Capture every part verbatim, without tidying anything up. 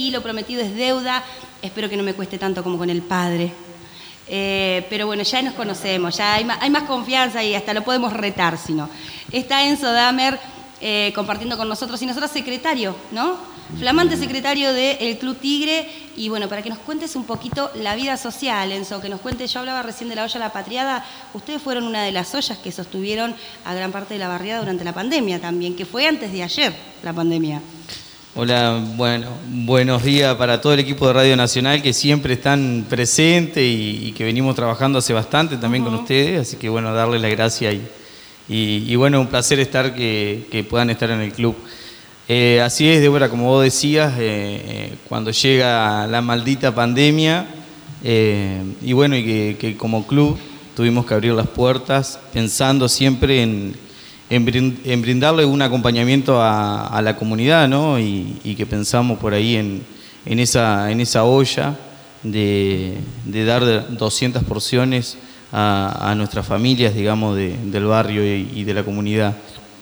y lo prometido es deuda. Espero que no me cueste tanto como con el padre. Eh, pero bueno, ya nos conocemos, ya hay más, hay más confianza y hasta lo podemos retar, si no. Está Enzo Damer eh, compartiendo con nosotros y nosotros secretario, ¿no? Flamante secretario del Club Tigre. Y bueno, para que nos cuentes un poquito la vida social, Enzo, que nos cuentes, yo hablaba recién de la olla La Patriada, ustedes fueron una de las ollas que sostuvieron a gran parte de la barriada durante la pandemia también, que fue antes de ayer la pandemia. Hola, bueno, buenos días para todo el equipo de Radio Nacional que siempre están presentes y, y que venimos trabajando hace bastante también uh-huh. con ustedes, así que bueno, darles la gracia y, y, y bueno, un placer estar que, que puedan estar en el club. Eh, así es, Débora, como vos decías, eh, cuando llega la maldita pandemia eh, y bueno, y que, que como club tuvimos que abrir las puertas pensando siempre en en brindarle un acompañamiento a, a la comunidad, ¿no? Y, y que pensamos por ahí en, en, esa, en esa olla de, de dar doscientas porciones a, a nuestras familias, digamos, de, del barrio y, y de la comunidad.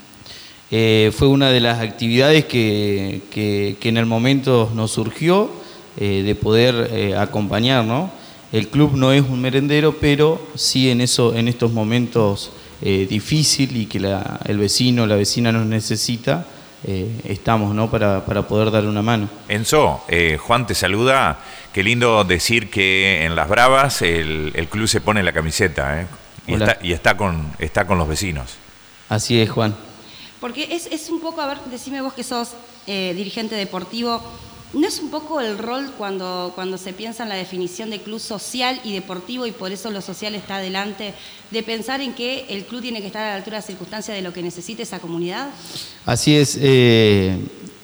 Eh, fue una de las actividades que, que, que en el momento nos surgió eh, de poder eh, acompañar, ¿no? El club no es un merendero, pero sí en, eso, en estos momentos Eh, difícil y que la, el vecino, la vecina nos necesita, eh, estamos, ¿no? para, para poder darle una mano. Enzo, eh, Juan te saluda. Qué lindo decir que en Las Bravas el, el club se pone la camiseta, ¿eh? y, está, y está, con, está con los vecinos. Así es, Juan. Porque es, es un poco, a ver, decime vos que sos eh, dirigente deportivo, ¿no es un poco el rol cuando, cuando se piensa en la definición de club social y deportivo, y por eso lo social está adelante, de pensar en que el club tiene que estar a la altura de las circunstancias de lo que necesite esa comunidad? Así es. Eh,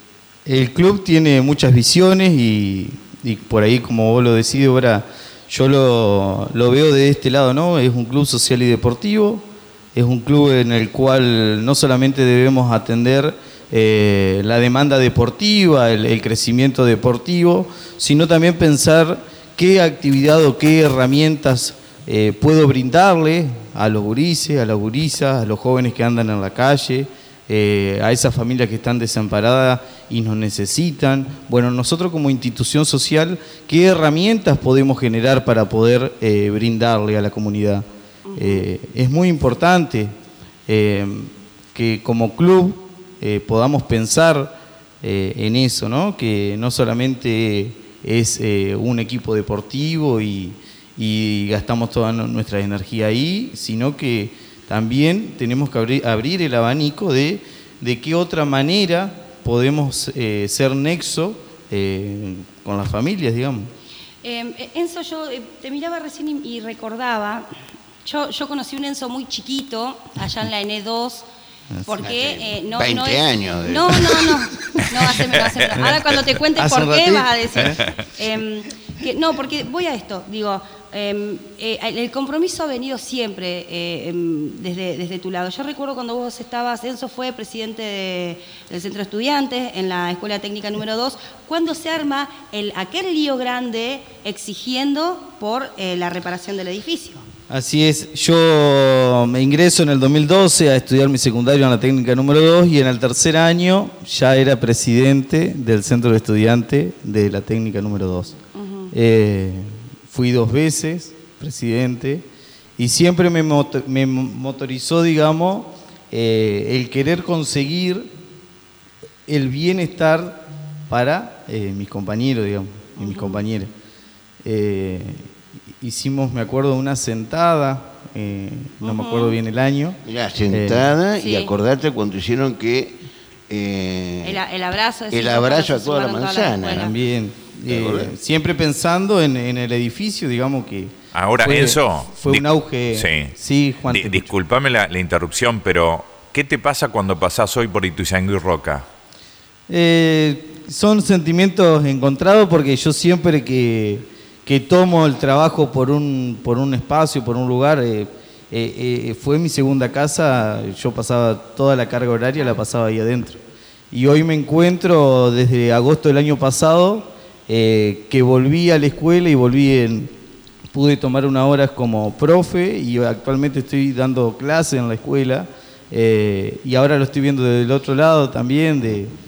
el club tiene muchas visiones y, y por ahí, como vos lo decís, ahora yo lo, lo veo de este lado, ¿no? Es un club social y deportivo, es un club en el cual no solamente debemos atender Eh, la demanda deportiva, el, el crecimiento deportivo, sino también pensar qué actividad o qué herramientas eh, puedo brindarle a los gurises, a las gurisas, a los jóvenes que andan en la calle, eh, a esas familias que están desamparadas y nos necesitan. Bueno, nosotros como institución social, ¿qué herramientas podemos generar para poder eh, brindarle a la comunidad? Eh, es muy importante eh, que como club Eh, podamos pensar eh, en eso, ¿no? Que no solamente es eh, un equipo deportivo y, y gastamos toda nuestra energía ahí, sino que también tenemos que abrir, abrir el abanico de, de qué otra manera podemos eh, ser nexo eh, con las familias, digamos. Eh, Enzo, yo eh, te miraba recién y, y recordaba, yo, yo conocí un Enzo muy chiquito, allá en la N dos, porque eh, no, veinte no es, años. De... No, no, no, no, hace menos, hace menos. Ahora cuando te cuentes por qué ratito? Vas a decir. Eh, que, no, porque voy a esto, digo, eh, eh, el compromiso ha venido siempre eh, desde, desde tu lado. Yo recuerdo cuando vos estabas, Enzo fue presidente de, del Centro de Estudiantes en la Escuela Técnica número dos, cuando se arma el, aquel lío grande exigiendo por eh, la reparación del edificio. Así es, yo me ingreso en el dos mil doce a estudiar mi secundario en la técnica número dos y en el tercer año ya era presidente del centro de estudiantes de la técnica número dos. Uh-huh. Eh, fui dos veces presidente y siempre me, motor, me motorizó, digamos, eh, el querer conseguir el bienestar para eh, mis compañeros, digamos, y mis uh-huh. compañeras. Eh, Hicimos, me acuerdo, una sentada, eh, no uh-huh. me acuerdo bien el año. La sentada, eh, y sí. acordate cuando hicieron que... Eh, el, el abrazo, el abrazo a toda la manzana. Toda la También, eh, siempre pensando en, en el edificio, digamos que... Ahora, fue, Enzo... Fue di- un auge... Sí, sí Juan. Di- disculpame la, la interrupción, pero ¿qué te pasa cuando pasás hoy por Ituzaingó y Roca? Eh, son sentimientos encontrados porque yo siempre que... que tomo el trabajo por un, por un espacio, por un lugar, eh, eh, eh, fue mi segunda casa, yo pasaba toda la carga horaria, la pasaba ahí adentro. Y hoy me encuentro desde agosto del año pasado, eh, que volví a la escuela y volví en, pude tomar unas horas como profe y actualmente estoy dando clases en la escuela, eh, y ahora lo estoy viendo desde el otro lado también, de,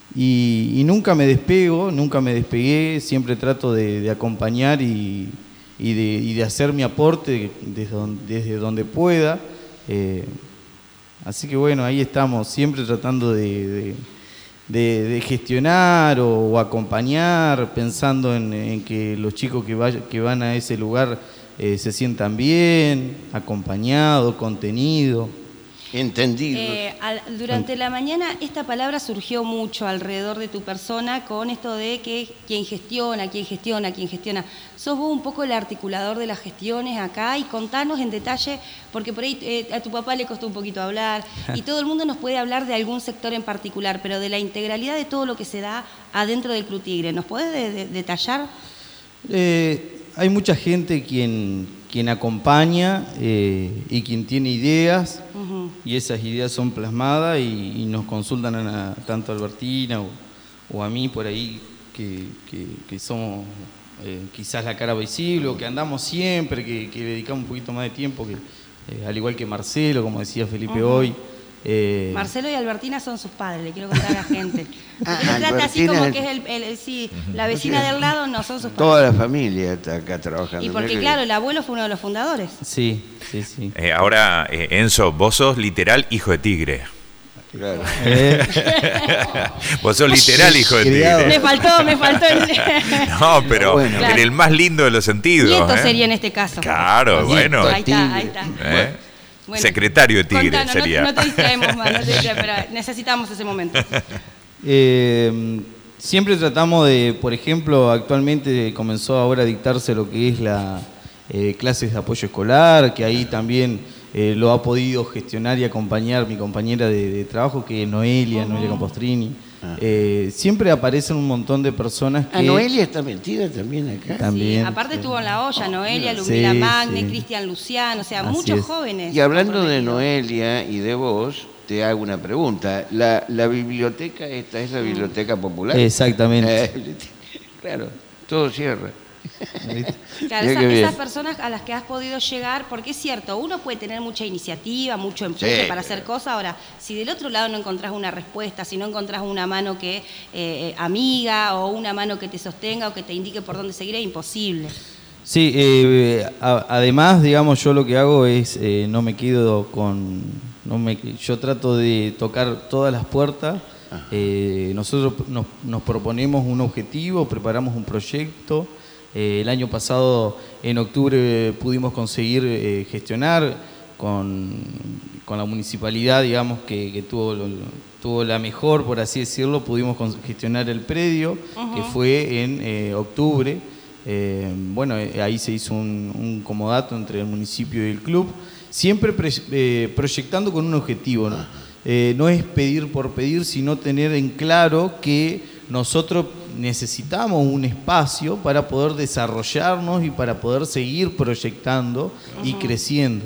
y, y nunca me despego, nunca me despegué, siempre trato de, de acompañar y, y, de, y de hacer mi aporte desde donde, desde donde pueda. Eh, así que bueno, ahí estamos, siempre tratando de, de, de, de gestionar o, o acompañar, pensando en, en que los chicos que, vaya, que van a ese lugar eh, se sientan bien, acompañados, contenidos. Entendido. Eh, al, durante la mañana esta palabra surgió mucho alrededor de tu persona con esto de que quien gestiona, quien gestiona, quien gestiona. Sos vos un poco el articulador de las gestiones acá y contanos en detalle, porque por ahí eh, a tu papá le costó un poquito hablar y todo el mundo nos puede hablar de algún sector en particular, pero de la integralidad de todo lo que se da adentro del Club Tigre. ¿Nos podés de, de, detallar? Eh, hay mucha gente quien, quien acompaña eh, y quien tiene ideas. Uh-huh. Y esas ideas son plasmadas y, y nos consultan a la, tanto a Albertina o, o a mí por ahí que, que, que somos eh, quizás la cara visible o que andamos siempre, que, que dedicamos un poquito más de tiempo, que eh, al igual que Marcelo, como decía Felipe uh-huh. hoy. Eh, Marcelo y Albertina son sus padres, le quiero contar a la gente. Porque ah, trata así como que es el, el, el sí, la vecina del lado, no son sus padres. Toda la familia está acá trabajando. Y porque claro, el abuelo fue uno de los fundadores. Sí, sí, sí. Eh, ahora, eh, Enzo, vos sos literal hijo de tigre. Claro. Eh. Vos sos literal hijo de tigre. Me faltó, me faltó el... No, pero bueno, en claro. el más lindo de los sentidos. Nieto ¿eh? sería en este caso. Claro, bueno. Ahí está, ahí está. ¿Eh? Bueno, secretario de Tigre contanos, sería. No, no te distraemos más, no te distraemos, pero necesitamos ese momento. Eh, siempre tratamos de, por ejemplo, actualmente comenzó ahora a dictarse lo que es la eh, clases de apoyo escolar, que ahí también eh, lo ha podido gestionar y acompañar mi compañera de, de trabajo, que es Noelia, uh-huh. Noelia Compostrini. Ah. Eh, siempre aparecen un montón de personas que... ¿A Noelia está metida también acá? También. Sí, aparte estuvo en la olla, Noelia, Lumila sí, Magne, sí. Cristian Luciano, o sea, Así muchos es. jóvenes. Y hablando de Noelia y de vos, te hago una pregunta. ¿La, la biblioteca esta es la biblioteca popular? Exactamente. Eh, claro, todo cierra. Claro, esa, esas personas a las que has podido llegar, porque es cierto, uno puede tener mucha iniciativa, mucho empuje sí. para hacer cosas. Ahora, si del otro lado no encontrás una respuesta, si no encontrás una mano que eh, amiga o una mano que te sostenga o que te indique por dónde seguir, es imposible. Sí, eh, a, además, digamos, yo lo que hago es, eh, no me quedo con... No me, yo trato de tocar todas las puertas. Eh, nosotros nos, nos proponemos un objetivo, preparamos un proyecto. Eh, el año pasado, en octubre, pudimos conseguir eh, gestionar con, con la municipalidad, digamos, que, que tuvo, lo, tuvo la mejor, por así decirlo, pudimos gestionar el predio, uh-huh. que fue en eh, octubre. Eh, bueno, ahí se hizo un, un comodato entre el municipio y el club, siempre pre, eh, proyectando con un objetivo, ¿no? Eh, no es pedir por pedir, sino tener en claro que nosotros necesitamos un espacio para poder desarrollarnos y para poder seguir proyectando uh-huh. y creciendo.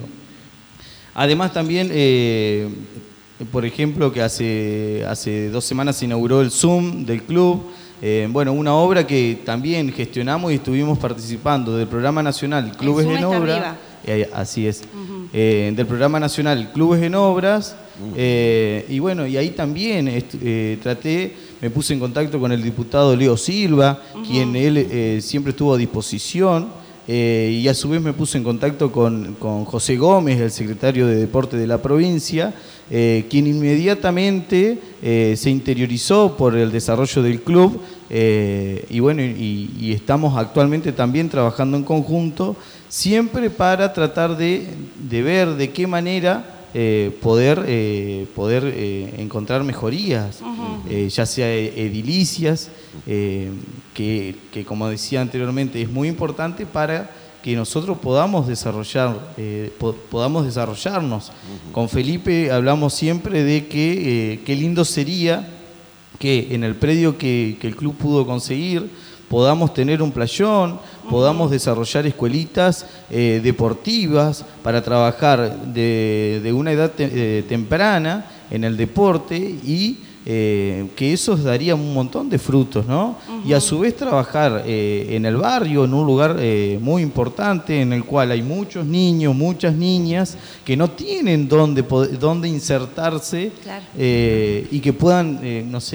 Además también, eh, por ejemplo, que hace, hace dos semanas se inauguró el Zoom del club. Eh, bueno, una obra que también gestionamos y estuvimos participando del programa nacional Clubes en Obra. Eh, así es. Uh-huh. Eh, del programa nacional Clubes en Obras. Eh, y bueno, y ahí también eh, traté, me puse en contacto con el diputado Leo Silva, uh-huh. quien él eh, siempre estuvo a disposición, eh, y a su vez me puse en contacto con, con José Gómez, el secretario de Deporte de la provincia, eh, quien inmediatamente eh, se interiorizó por el desarrollo del club, eh, y bueno, y, y estamos actualmente también trabajando en conjunto, siempre para tratar de, de ver de qué manera Eh, poder eh, poder eh, encontrar mejorías, uh-huh. eh, ya sea edilicias, eh, que, que como decía anteriormente es muy importante para que nosotros podamos desarrollar eh, po- podamos desarrollarnos. Uh-huh. Con Felipe hablamos siempre de que eh, qué lindo sería que en el predio que, que el club pudo conseguir podamos tener un playón, podamos desarrollar escuelitas eh, deportivas para trabajar de, de una edad te, eh, temprana en el deporte y eh, que eso daría un montón de frutos, ¿no? Uh-huh. Y a su vez trabajar eh, en el barrio, en un lugar eh, muy importante en el cual hay muchos niños, muchas niñas que no tienen dónde, dónde insertarse, claro. eh, y que puedan, eh, no sé,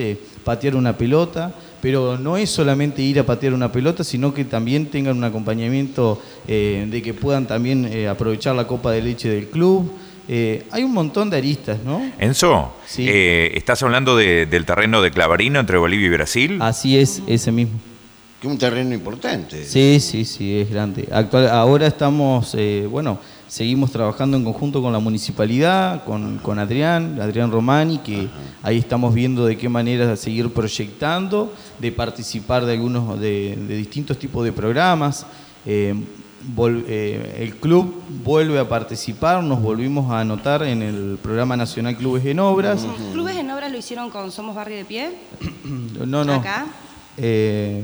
patear una pelota, pero no es solamente ir a patear una pelota, sino que también tengan un acompañamiento eh, de que puedan también eh, aprovechar la copa de leche del club. Eh, hay un montón de aristas, ¿no? Enzo, sí. eh, ¿estás hablando de, del terreno de Clavarino entre Bolivia y Brasil? Así es, ese mismo. Que es un terreno importante. Sí, sí, sí, es grande. Actual, ahora estamos, eh, bueno, seguimos trabajando en conjunto con la municipalidad, con, con Adrián, Adrián Romani, que Ajá. ahí estamos viendo de qué manera seguir proyectando, de participar de algunos, de, de distintos tipos de programas. Eh, vol, eh, el club vuelve a participar, nos volvimos a anotar en el programa nacional Clubes en Obras. Uh-huh. ¿Clubes en Obras lo hicieron con Somos Barrio de Pie? No, no. ¿Acá? Eh,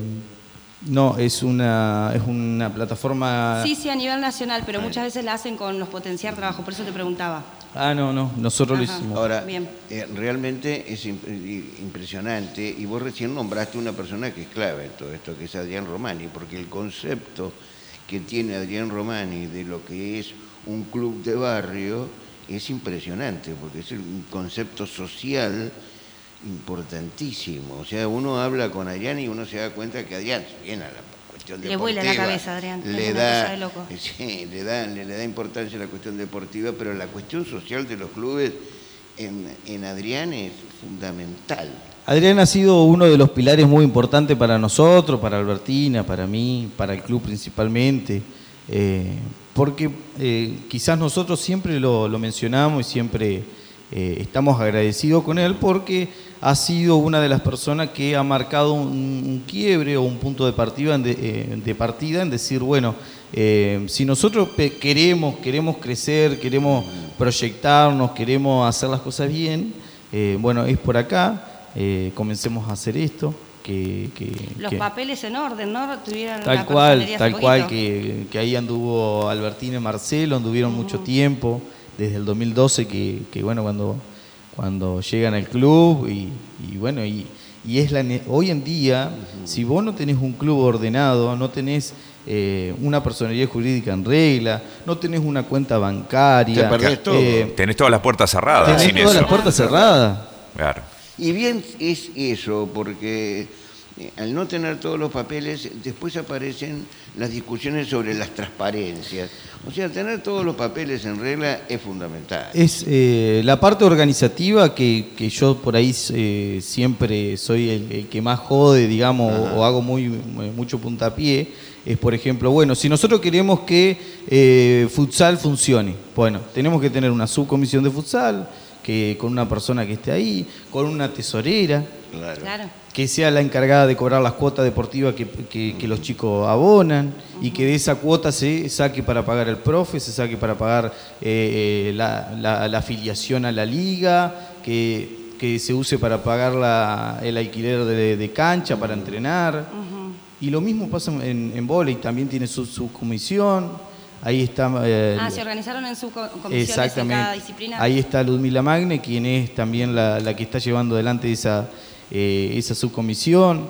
No, es una, es una plataforma... Sí, sí, a nivel nacional, pero muchas veces la hacen con los Potenciar Trabajo, por eso te preguntaba. Ah, no, no, nosotros Ajá. lo hicimos. Ahora, Bien. Eh, realmente es imp impresionante, y vos recién nombraste una persona que es clave en todo esto, que es Adrián Romani, porque el concepto que tiene Adrián Romani de lo que es un club de barrio es impresionante, porque es un concepto social importantísimo. O sea, uno habla con Adrián y uno se da cuenta que Adrián, bien a la cuestión deportiva, le vuela la cabeza, Adrián, le es una da, cosa de loco. Sí, le da, le, le da importancia a la cuestión deportiva, pero la cuestión social de los clubes en, en Adrián es fundamental. Adrián ha sido uno de los pilares muy importantes para nosotros, para Albertina, para mí, para el club principalmente, eh, porque eh, quizás nosotros siempre lo, lo mencionamos y siempre eh, estamos agradecidos con él, porque ha sido una de las personas que ha marcado un, un quiebre o un punto de partida en, de, eh, de partida en decir, bueno, eh, si nosotros queremos, queremos crecer, queremos proyectarnos, queremos hacer las cosas bien, eh, bueno, es por acá. Eh, comencemos a hacer esto. Que, que, Los que, papeles en orden, ¿no? Tuvieron tal cual, tal cual, que, que ahí anduvo Albertina y Marcelo, anduvieron uh-huh. mucho tiempo, desde el dos mil doce, que, que bueno, cuando, cuando llegan al club, y, y bueno, y, y es la hoy en día, uh-huh. si vos no tenés un club ordenado, no tenés eh, una personería jurídica en regla, no tenés una cuenta bancaria, te perdés todo. Eh, tenés todas las puertas cerradas. Tenés sin todas eso. las puertas cerradas. Claro. Y bien es eso, porque al no tener todos los papeles, después aparecen las discusiones sobre las transparencias. O sea, tener todos los papeles en regla es fundamental. Es eh, la parte organizativa que, que yo por ahí eh, siempre soy el, el que más jode, digamos, o, o hago muy mucho puntapié. Es, por ejemplo, bueno, si nosotros queremos que eh, futsal funcione, bueno, tenemos que tener una subcomisión de futsal, que con una persona que esté ahí, con una tesorera, claro. Claro. que sea la encargada de cobrar las cuotas deportivas que, que, que los chicos abonan, uh-huh. y que de esa cuota se saque para pagar el profe, se saque para pagar eh, la, la, la afiliación a la liga, que, que se use para pagar la, el alquiler de, de cancha para entrenar. Uh-huh. Y lo mismo pasa en, en vóley, también tiene su, su comisión. Ahí está. Eh, ah, se organizaron en subcomisiones exactamente. en cada disciplina. Ahí está Ludmila Magne, quien es también la, la que está llevando adelante esa, eh, esa subcomisión.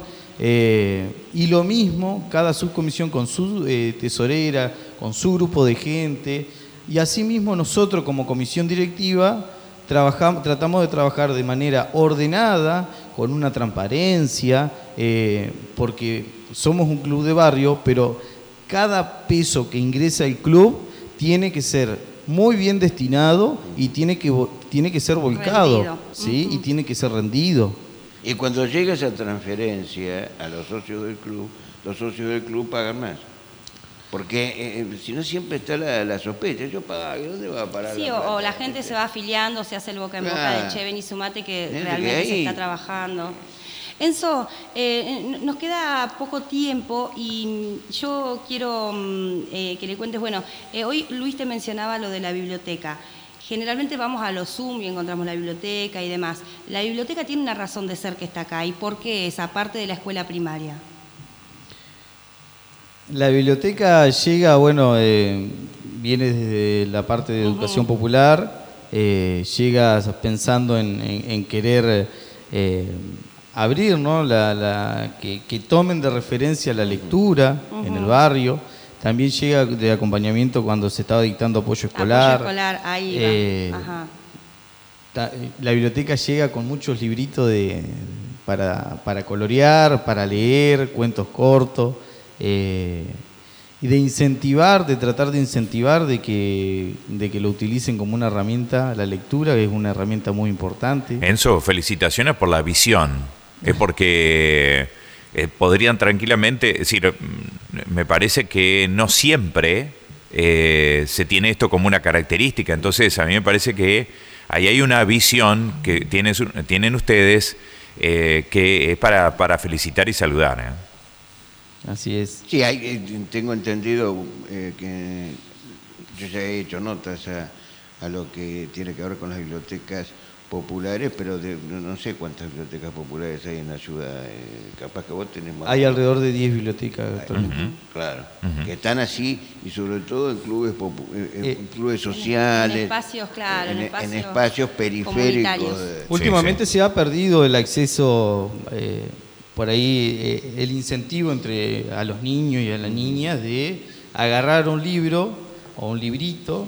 Eh, y lo mismo, cada subcomisión con su eh, tesorera, con su grupo de gente. Y asimismo nosotros como comisión directiva trabajamos, tratamos de trabajar de manera ordenada, con una transparencia, eh, porque somos un club de barrio, pero cada peso que ingresa el club tiene que ser muy bien destinado y tiene que, tiene que ser volcado, rendido. ¿Sí? Uh-huh. Y tiene que ser rendido. Y cuando llega esa transferencia a los socios del club, los socios del club pagan más. Porque eh, si no siempre está la, la sospecha, yo pago, ¿dónde va a parar? Sí, la o, o la gente se va afiliando, se hace el boca en boca ah. de che, ven y sumate, que Gente realmente que se está trabajando. Enzo, eh, nos queda poco tiempo y yo quiero eh, que le cuentes, bueno, eh, hoy Luis te mencionaba lo de la biblioteca. Generalmente vamos a los Zoom y encontramos la biblioteca y demás. La biblioteca tiene una razón de ser que está acá. ¿Y por qué es, aparte de la escuela primaria? La biblioteca llega, bueno, eh, viene desde la parte de educación uh-huh. popular, eh, llega pensando en, en, en querer... Eh, abrir, ¿no? la, la, que, que tomen de referencia la lectura uh-huh. en el barrio. También llega de acompañamiento cuando se estaba dictando apoyo escolar. Apoyo escolar, ahí eh, va. Ajá. Ta, la biblioteca llega con muchos libritos de, para, para colorear, para leer, cuentos cortos, eh, y de incentivar, de tratar de incentivar de que, de que lo utilicen como una herramienta, la lectura es una herramienta muy importante. Enzo, felicitaciones por la visión, es porque eh, podrían tranquilamente, es decir, me parece que no siempre eh, se tiene esto como una característica, entonces a mí me parece que ahí hay una visión que tienen, tienen ustedes eh, que es para, para felicitar y saludar, ¿eh? Así es. Sí, hay, eh, tengo entendido eh, que yo ya he hecho notas a, a lo que tiene que ver con las bibliotecas populares, pero de, no sé cuántas bibliotecas populares hay en la ciudad. Eh, capaz que vos tenés más. Hay alrededor de diez bibliotecas actualmente. Uh-huh. Claro, Uh-huh. que están así y sobre todo en clubes, popu- en, en Eh, clubes En- sociales. en espacios, claro, en en, espacios en espacios periféricos. comunitarios. de- Últimamente sí. se ha perdido el acceso, eh, por ahí, eh, el incentivo entre a los niños y a las niñas de agarrar un libro o un librito,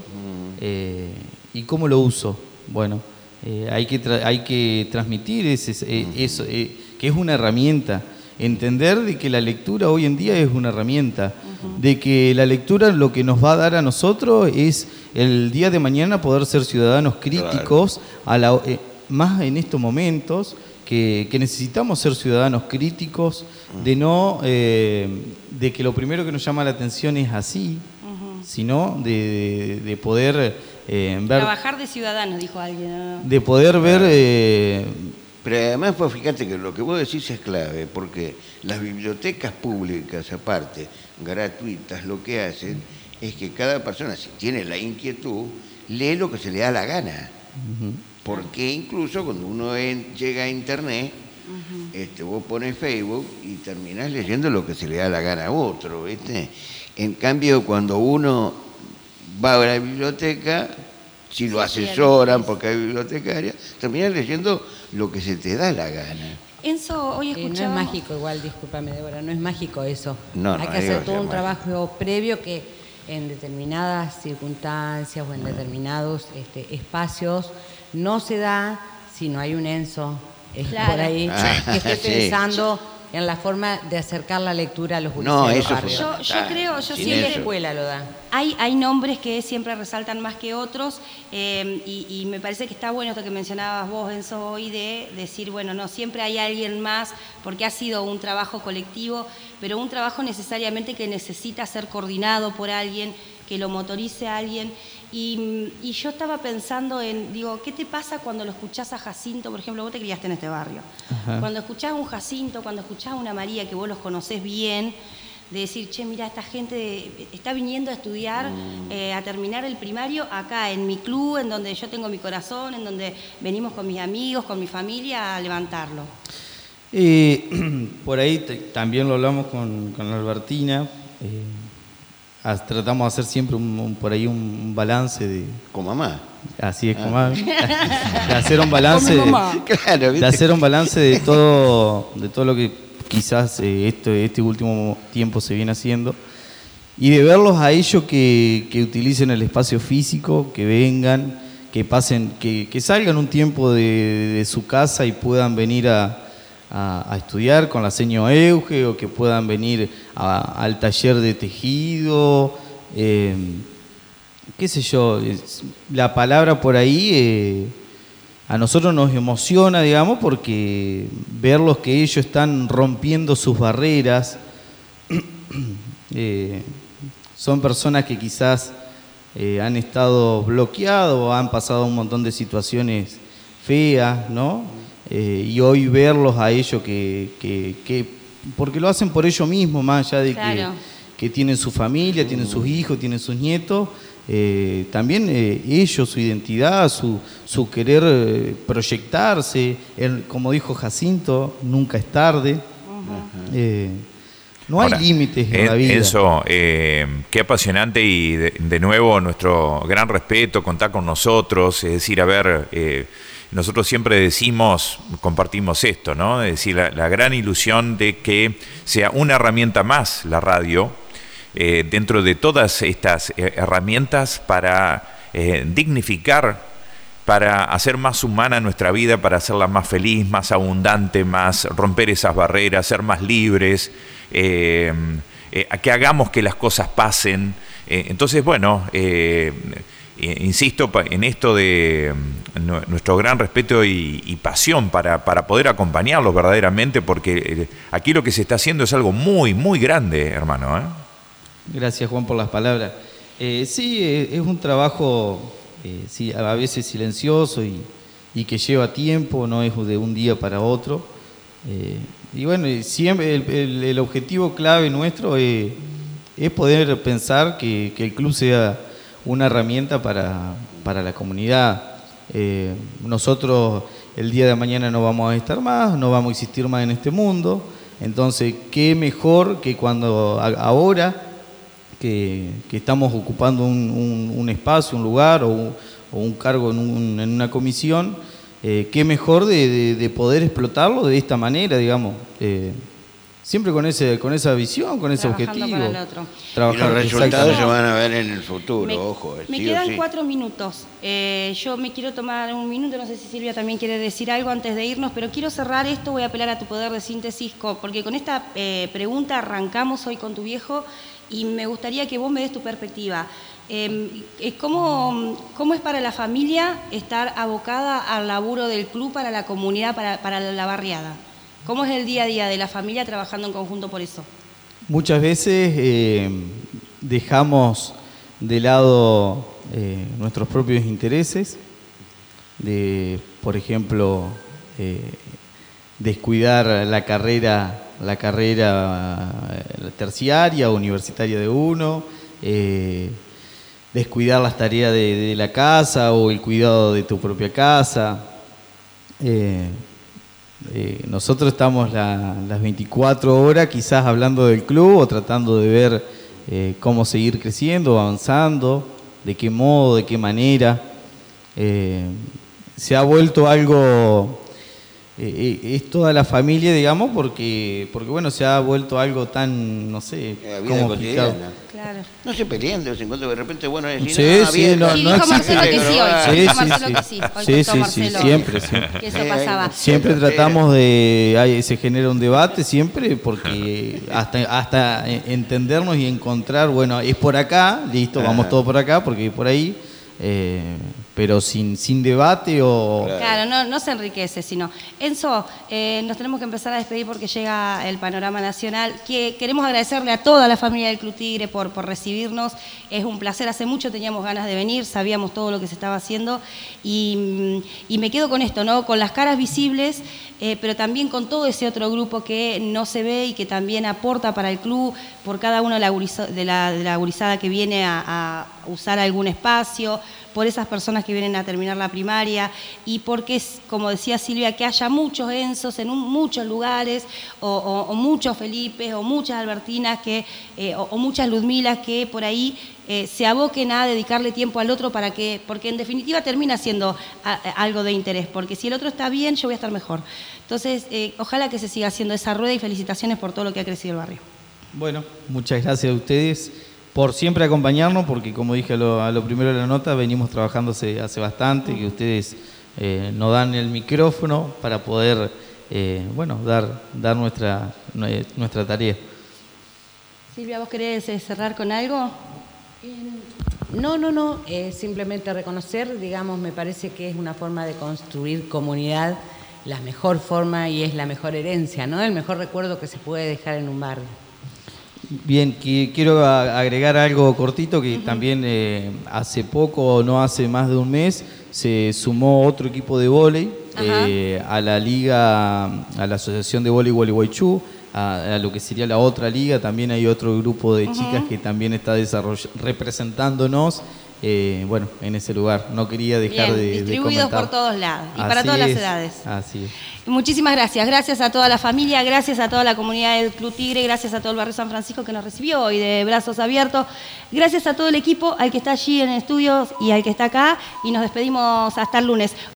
eh, y cómo lo uso. Bueno, eh, hay que tra- hay que transmitir ese, eh, eso, eh, que es una herramienta. Entender de que la lectura hoy en día es una herramienta, de que la lectura lo que nos va a dar a nosotros es el día de mañana poder ser ciudadanos críticos, a la, eh, más en estos momentos que, que necesitamos ser ciudadanos críticos, de no eh, de que lo primero que nos llama la atención es así, sino de, de, de poder eh, ver, Trabajar de ciudadanos, dijo alguien. ¿No? de poder ver eh, Pero además, pues fíjate que lo que vos decís es clave, porque las bibliotecas públicas, aparte, gratuitas, lo que hacen es que cada persona, si tiene la inquietud, lee lo que se le da la gana. Porque incluso cuando uno en- llega a internet, este, vos pones Facebook y terminás leyendo lo que se le da la gana a otro, ¿viste? En cambio, cuando uno va a la biblioteca, si lo Sí, sí, asesoran es- porque hay bibliotecarias, terminás leyendo lo que se te da la gana. Enzo, hoy Eh, no es escuchábamos... mágico, igual, discúlpame, Débora, no es mágico eso. No, no, Hay que digo hacer todo que un es trabajo previo que en determinadas circunstancias o en determinados este, espacios no se da si no hay un Enzo eh, Claro. por ahí Ah, que esté sí. pensando en la forma de acercar la lectura a los gurises No, de los eso barrios. Yo- yo creo, yo sin Ni siempre- la eso. escuela lo da. Hay, hay nombres que siempre resaltan más que otros, eh, y, y me parece que está bueno esto que mencionabas vos, Enzo, hoy de decir, bueno, no, siempre hay alguien más, porque ha sido un trabajo colectivo, pero un trabajo necesariamente que necesita ser coordinado por alguien, que lo motorice a alguien. Y, y yo estaba pensando en, digo, ¿qué te pasa cuando lo escuchás a Jacinto? Por ejemplo, vos te criaste en este barrio. Ajá. Cuando escuchás a un Jacinto, cuando escuchás a una María, que vos los conocés bien, de decir, che, mira, esta gente está viniendo a estudiar, eh, a terminar el primario acá en mi club, en donde yo tengo mi corazón, en donde venimos con mis amigos, con mi familia a levantarlo. Eh, por ahí te- también lo hablamos con, con Albertina. eh, as- tratamos de hacer siempre un, un- por ahí un, un balance de, Con mamá. así es como, de hacer un balance, de, Claro, de ¿viste? hacer un balance de todo, de todo lo que quizás eh, esto, este último tiempo se viene haciendo, y de verlos a ellos que, que utilicen el espacio físico, que vengan, que pasen, que, que salgan un tiempo de, de su casa y puedan venir a, a, a estudiar con la seño Euge, o que puedan venir a- al taller de tejido, eh, qué sé yo, es- la palabra por ahí eh, a nosotros nos emociona, digamos, porque verlos que ellos están rompiendo sus barreras, eh, son personas que quizás eh, han estado bloqueados o han pasado un montón de situaciones feas, ¿no? Eh, y hoy verlos a ellos que, que, que- porque lo hacen por ellos mismos, más allá de Claro. que, que tienen su familia, tienen sus hijos, tienen sus nietos, eh, también eh, ellos, su identidad, su, su querer eh, proyectarse, el- como dijo Jacinto, nunca es tarde. Eh, no hay Ahora, límites en En- la vida. Enzo, eh, qué apasionante y de, de nuevo nuestro gran respeto, contar con nosotros, es decir, a ver, eh, nosotros siempre decimos, compartimos esto, ¿no? Es decir, la, la gran ilusión de que sea una herramienta más la radio, eh, dentro de todas estas eh, herramientas para eh, dignificar para hacer más humana nuestra vida, para hacerla más feliz, más abundante, más romper esas barreras, ser más libres, eh, eh, a que hagamos que las cosas pasen. Eh, entonces, bueno, eh, eh, insisto en esto de mm, nuestro gran respeto y, y pasión para, para poder acompañarlos verdaderamente, porque eh, aquí lo que se está haciendo es algo muy, muy grande, hermano, ¿eh? Gracias, Juan, por las palabras. Eh, sí, eh, es un trabajo eh, sí, a veces silencioso y, y que lleva tiempo, no es de un día para otro. Eh, y bueno, siempre el, el, el objetivo clave nuestro es, es poder pensar que, que el club sea una herramienta para, para la comunidad. Eh, nosotros el día de mañana no vamos a estar más, no vamos a existir más en este mundo. Entonces, qué mejor que cuando a, ahora que, que estamos ocupando un, un, un espacio, un lugar o un, o un cargo en, un, en una comisión, eh, qué mejor de, de, de poder explotarlo de esta manera, digamos, eh, siempre con ese con esa visión, con ese Trabajando objetivo. para el otro. Y los resultados se van a ver en el futuro, Me, ojo. me sí quedan o sí. cuatro minutos. Eh, yo me quiero tomar un minuto, no sé si Silvia también quiere decir algo antes de irnos, pero quiero cerrar esto, voy a apelar a tu poder de síntesis, porque con esta eh, pregunta arrancamos hoy con tu viejo y me gustaría que vos me des tu perspectiva. Eh, ¿cómo, ¿Cómo es para la familia estar abocada al laburo del club para la comunidad, para, para la barriada? ¿Cómo es el día a día de la familia trabajando en conjunto por eso? Muchas veces eh, dejamos de lado eh, nuestros propios intereses, de, por ejemplo, eh, descuidar la carrera, la carrera terciaria o universitaria de uno, eh, descuidar las tareas de, de la casa o el cuidado de tu propia casa. Eh, Eh, nosotros estamos la, las veinticuatro horas quizás hablando del club o tratando de ver eh, cómo seguir creciendo, avanzando, de qué modo, de qué manera. Eh, se ha vuelto algo, eh, eh, es toda la familia, digamos, porque, porque bueno, se ha vuelto algo tan, no sé, La vida cómo explicar. cotidiana. Claro. No se pelean de vez en cuando, de repente, bueno, decir, Sí, ah, sí, bien, no- Sí, no dijo existe Marcelo que sí hoy. Sí, Dijo sí, Marcelo sí. que sí. Hoy Sí, contó sí, Marcelo sí, siempre, sí. que eso Eh, pasaba. Siempre Pero- tratamos de, hay- se genera un debate siempre porque hasta, hasta entendernos y encontrar, bueno, es por acá, listo, vamos Ajá. todos por acá porque es por ahí, eh, pero sin, sin debate o... Claro. Claro, no, no se enriquece, sino... Enzo, eh, nos tenemos que empezar a despedir porque llega el panorama nacional. Que queremos agradecerle a toda la familia del Club Tigre por, por recibirnos. Es un placer, hace mucho teníamos ganas de venir, sabíamos todo lo que se estaba haciendo y, y me quedo con esto, ¿no? Con las caras visibles, eh, pero también con todo ese otro grupo que no se ve y que también aporta para el club, por cada uno de la, guriza- de la, de la gurizada que viene a, a usar algún espacio, por esas personas que vienen a terminar la primaria y porque, como decía Silvia, que haya muchos Enzos en un, muchos lugares o, o, o muchos Felipes o muchas Albertinas que, eh, o, o muchas Ludmilas que por ahí eh, se aboquen a dedicarle tiempo al otro para que, porque en definitiva termina siendo a, a, algo de interés, porque si el otro está bien yo voy a estar mejor. Entonces, eh, ojalá que se siga haciendo esa rueda y felicitaciones por todo lo que ha crecido el barrio. Bueno, muchas gracias a ustedes por siempre acompañarnos, porque como dije a lo, a lo primero de la nota, venimos trabajando hace, hace bastante, que ustedes eh, nos dan el micrófono para poder, eh, bueno, dar, dar nuestra, nuestra tarea. Silvia, ¿vos querés eh, cerrar con algo? No, no, no, eh, simplemente reconocer, digamos, me parece que es una forma de construir comunidad, la mejor forma y es la mejor herencia, ¿no? El mejor recuerdo que se puede dejar en un barrio. Bien, que, quiero a- agregar algo cortito, que uh-huh. también eh, hace poco, no hace más de un mes, se sumó otro equipo de vóley eh, a la liga, a la Asociación de Vóley Gualeguaychú, a, a lo que sería la otra liga. También hay otro grupo de uh-huh. chicas que también está representándonos, eh, bueno, en ese lugar. No quería dejar Bien, de, distribuidos de comentar. por todos lados y Así para todas las es, edades. Así es. Muchísimas gracias. Gracias a toda la familia, gracias a toda la comunidad del Club Tigre, gracias a todo el barrio San Francisco que nos recibió hoy de brazos abiertos. Gracias a todo el equipo, al que está allí en el estudio y al que está acá. Y nos despedimos hasta el lunes.